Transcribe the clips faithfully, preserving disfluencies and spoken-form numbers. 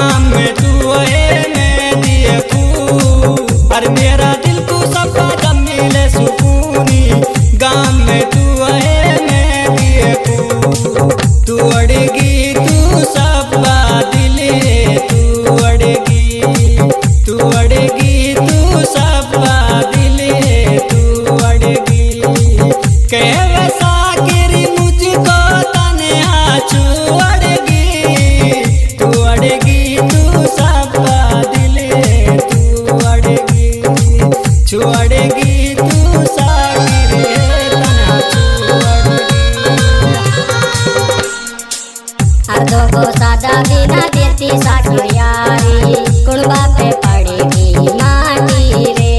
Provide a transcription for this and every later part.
गाम में तू है मैं दिए फूल और मेरा दिल को सब जब मिले सुकूनी गाम में तू है मैं दिए फूल तू अड़ेगी तू सब दिल तू अड़ेगी तू अड़ेगी तू सब दिल तू अड़ेगी कह वैसा गिरी मुझको तन्हा छुड़ेगी तू अड़ेगी तू सब दिल तू अड़ेगी छुड़ेगी तू सागिर तन्हा छुड़ेगी हर दो को सादा बिना देती साकिर यारी कुड़बा पे पड़ेगी माटी रे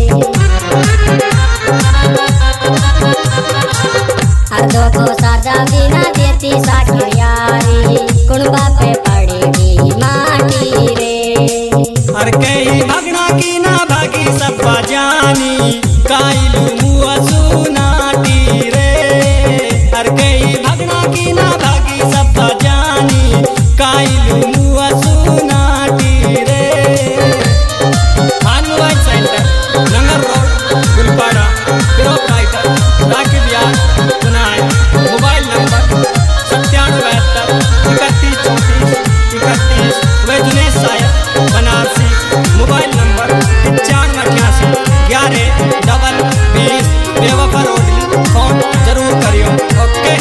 हर दो को सादा बिना देती साकिर यारी कुड़बा पे पड़ेगी माटी रे हर कहीं भगना की ना भागी सब जानी काइलू मुआ सुनाटी रे हर कहीं भगना की ना भागी सब जानी काइलू मुआ सुनाटी रे भानुवाई सेंटर नंगर रोड गुलपाड़ा प्रोप्राइटर राकिब यार पुनाई मोबाइल नंबर सत्तानवे बहत्तर इकतीस चौंतीस इकतीस वे जुनेश सायर बनारसी मोबाइल नंबर पचानवे अठासी ग्यारह डबल बीस बेवफा रोड फोन जरूर करियो ओके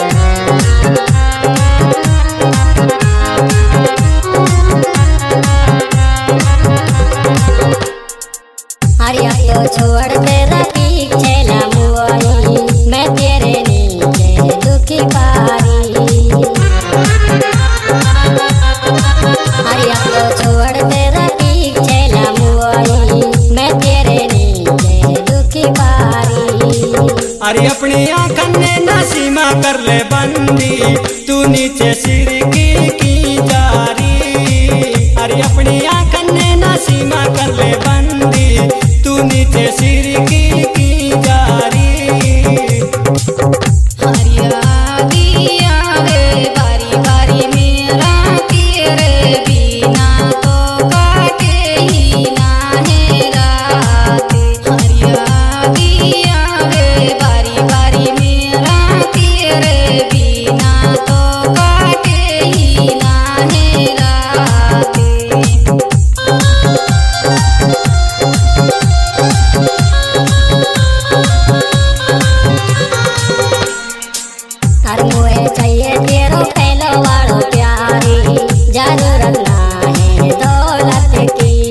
हरिया तो छोड़ तेरा पीछे लमुआई मैं तेरे नीचे दुखी पारी हरिया तो छोड़ तेरा पीछे लमुआई मैं तेरे नीचे दुखी पारी अरे अपनी आँखन ने नसीमा कर ले बंदी तू नीचे सिर की की जारी अरे अपनी आँखन ने नसीमा कर ले बंदी तू नीचे सिर की की जारी हरिया दिया रे बारी बारी मेरा तेरे बिना तो काटे ही ना है रात हरिया दिया रे बारी बारी मेरा तेरे बिना तो काटे ही ना है रात हर मुझे चाहिए तेरो पहलो वालो प्यारी जरूरत ना है दौलत की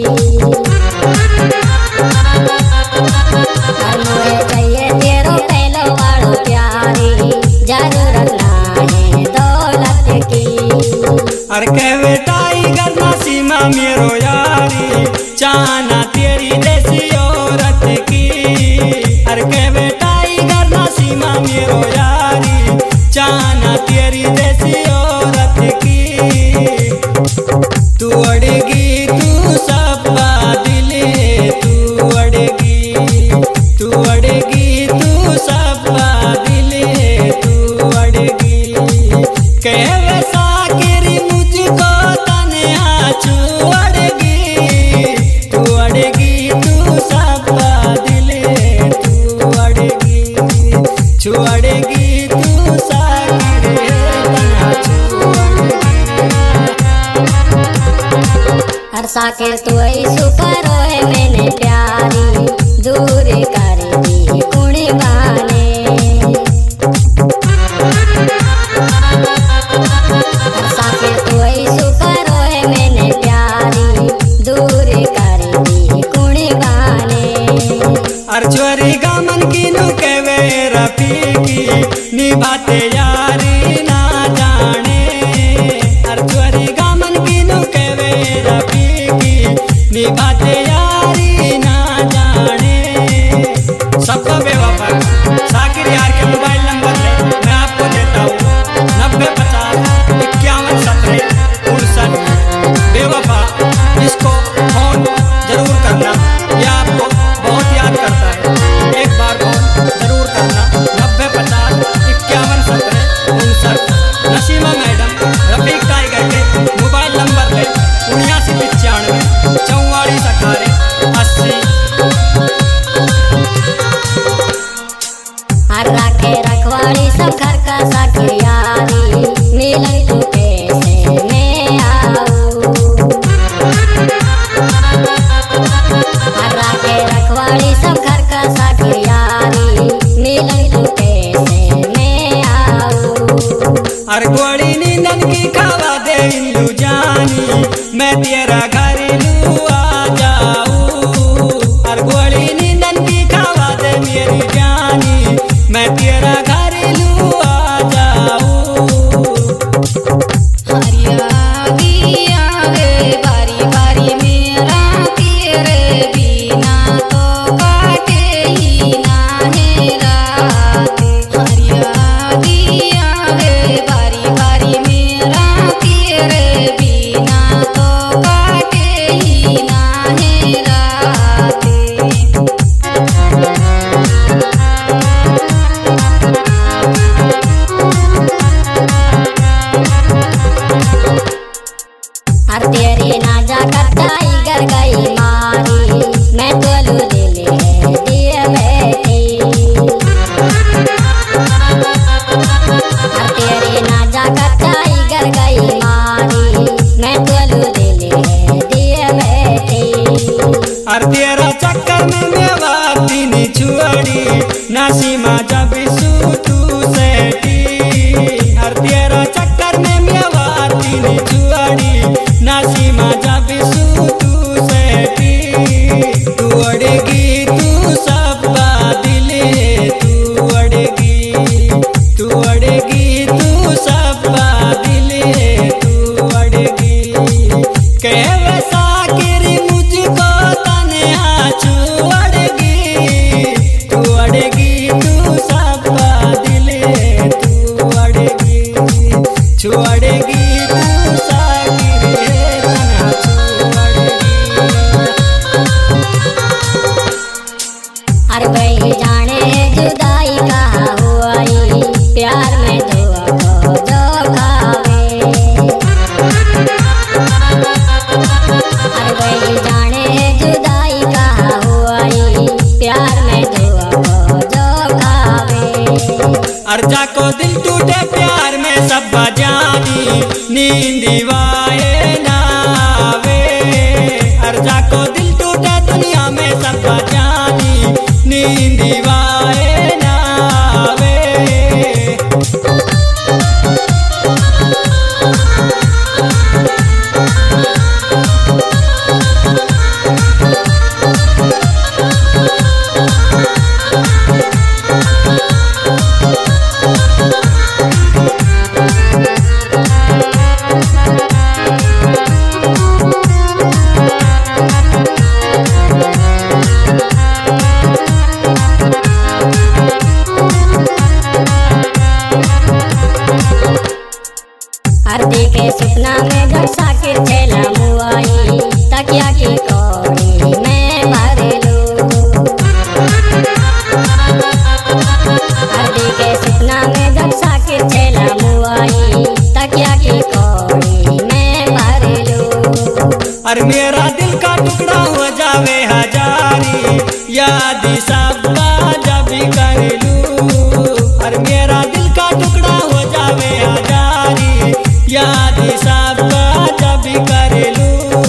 हर मुझे चाहिए तेरो पहलो वालो प्यारी जरूरत ना है दौलत की अरे कह बेटाई करना सीमा मेरो यारी चाहना तेरी देसी औरत की अरे कह बेटाई करना सीमा मेरो यारी चाहना तेरी देसी औरत की तू अड़ेगी तू सब दिल तू अड़ेगी तू अड़ेगी तू सब दिल तू अड़ेगी कह वैसा गिरी मुझको तन्हा छुड़ेगी तू अड़ेगी तू सब दिल तू अड़ेगी छुड़ेगी तू सागिर तन्हा छुड़ेगी हर साकिर तू ही सुपर है मैंने प्यारी दूर कर दी कुड़ी बाने हर साकिर तू ही सुपर है मैंने प्यारी दूर कर दी कुड़ी बाने अर्चवरी गामन की नु कहवे रफीकी निभाते यारी ना जाने अर्चवरी गामन की नु कहवे रफीकी निभाते यारी ना जाने मैं तेरा घरेलू आ जाऊं। और गोली नींदन की खावा दे मेरी जानी, मैं तेरा घरेलू आ जाऊं। हरियाली आवे बारी बारी मेरा तेरे बिना तो काटे ही ना है रात। हरियाली आवे बारी बारी मेरा तेरे बिना तो काटे ही ना है रात। हर तेरी नाजा कटाई गर गई मारी, मैं तोलू दिले दिए बैठी। हर तेरी नाजा कटाई गर गई मारी, मैं तोलू दिले दिए बैठी। और तेरा चक्कर में मैं वाती नी छुअड़ी, नासीमा जब सूतू सेठी। और तेरा चक्कर में मैं वाती नी छुअड़ी, नासीमा जब सूतू सेठी। तू अड़ेगी तू सब दिल, तू अड़ेगी तू अड़ेगी तू सब दिल, तू अड़ेगी। कह वैसा किरी मुझको तन्हा छुअड़ेगी, तू अड़ेगी तू सब दिल, तू अड़ेगी छुअड़ेगी तू साकिरे तन्हा छुअड़ेगी। हर वही जाने जुदाई कहाँ हुई, प्यार में धोआ को धोखावे। हर वही जाने जुदाई कहाँ हुई, प्यार में धोआ को धोखावे। और जाको दिल टूटे प्यार में सब जानी, नींद वाए नावे। और जाको दिल टूटे दुनिया में सब जानी, नींद वाए नावे। हर देखे सपना में घर साकिर चला मुआई, तकिया की कौड़ी में भर लूं। हर देखे सपना में घर साकिर चला मुआई, तकिया की कौड़ी में भर लूं। और मेरा दिल का टुकड़ा हो जावे हजारी, याद सब जब कर लूं। और मेरा दिल का टुकड़ा हो जावे हजारी, याद सब जब कर लूं।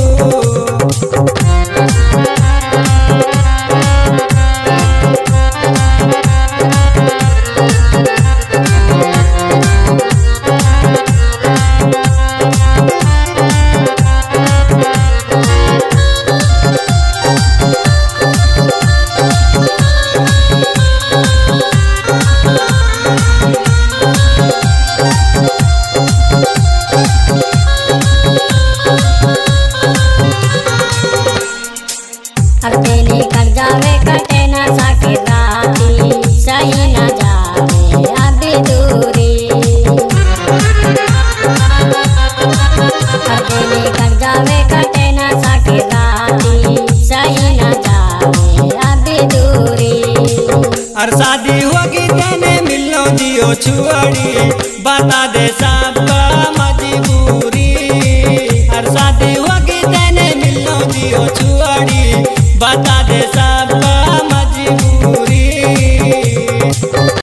हर तेने कर जावे कटे न सके राती, सही न जावे अभी दूरी। हर तेने कर जावे कटे न सके राती, सही न जावे अभी दूरी। और शादी होगी तेने मिलो दियो छुअड़ी, बता दे सा